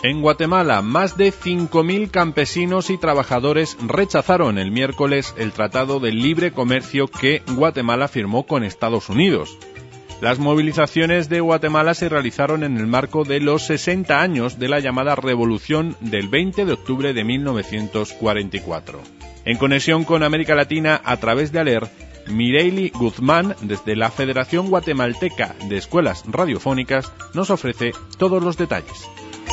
En Guatemala, más de 5.000 campesinos y trabajadores rechazaron el miércoles el Tratado de Libre Comercio que Guatemala firmó con Estados Unidos. Las movilizaciones de Guatemala se realizaron en el marco de los 60 años de la llamada Revolución del 20 de octubre de 1944. En conexión con América Latina a través de ALER, Mireili Guzmán, desde la Federación Guatemalteca de Escuelas Radiofónicas, nos ofrece todos los detalles.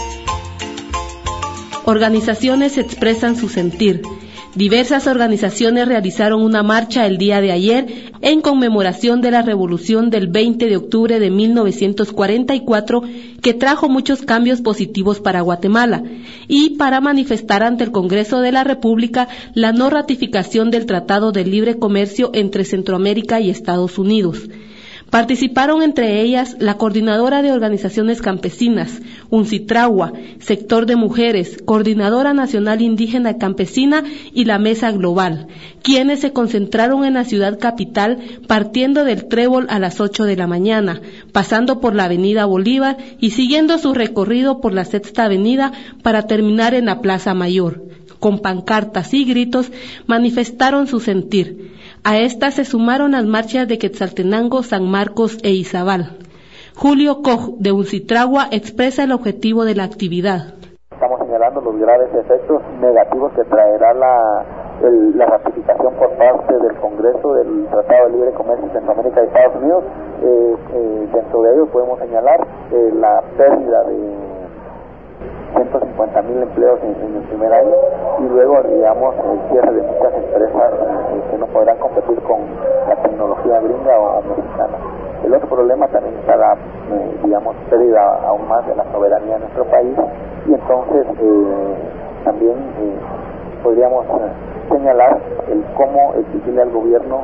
Organizaciones expresan su sentir. Diversas organizaciones realizaron una marcha el día de ayer en conmemoración de la Revolución del 20 de octubre de 1944 que trajo muchos cambios positivos para Guatemala y para manifestar ante el Congreso de la República la no ratificación del Tratado de Libre Comercio entre Centroamérica y Estados Unidos. Participaron entre ellas la Coordinadora de Organizaciones Campesinas, UNCITRAGUA, Sector de Mujeres, Coordinadora Nacional Indígena Campesina y la Mesa Global, quienes se concentraron en la ciudad capital partiendo del Trébol a las 8 de la mañana, pasando por la Avenida Bolívar y siguiendo su recorrido por la Sexta Avenida para terminar en la Plaza Mayor. Con pancartas y gritos manifestaron su sentir. A estas se sumaron las marchas de Quetzaltenango, San Marcos e Izabal. Julio Koch, de UNCITRAGUA, expresa el objetivo de la actividad. Estamos señalando los graves efectos negativos que traerá la ratificación por parte del Congreso del Tratado de Libre Comercio de Centroamérica y Estados Unidos. Dentro de ellos podemos señalar la pérdida de 150,000 empleos en el primer año y luego, digamos, el cierre de muchas empresas que no podrán competir con la tecnología gringa o mexicana. El otro problema también está la, pérdida aún más de la soberanía de nuestro país y entonces también podríamos señalar cómo exigirle al gobierno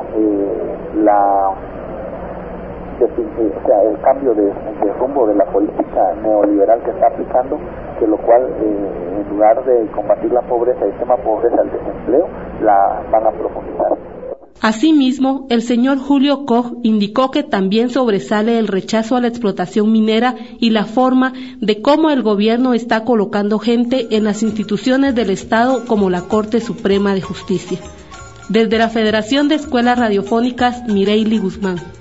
el cambio de rumbo de la política neoliberal que está aplicando, que lo cual, en lugar de combatir la pobreza, el tema pobreza, el desempleo, la van a profundizar. Asimismo, el señor Julio Koch indicó que también sobresale el rechazo a la explotación minera y la forma de cómo el gobierno está colocando gente en las instituciones del Estado como la Corte Suprema de Justicia. Desde la Federación de Escuelas Radiofónicas, Mireili Guzmán.